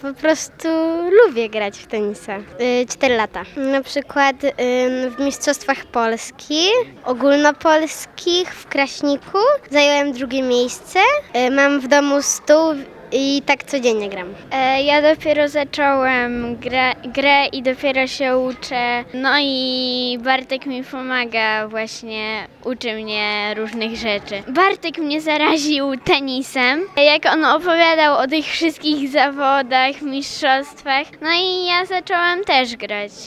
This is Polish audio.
Po prostu lubię grać w tenisa. 4 lata. Na przykład w Mistrzostwach Polski, ogólnopolskich w Kraśniku zająłem 2. miejsce. Mam w domu stół i tak codziennie gram. Ja dopiero zacząłem grę i dopiero się uczę. No i Bartek mi pomaga właśnie, uczy mnie różnych rzeczy. Bartek mnie zaraził tenisem, jak on opowiadał o tych wszystkich zawodach, mistrzostwach. No i ja zacząłem też grać.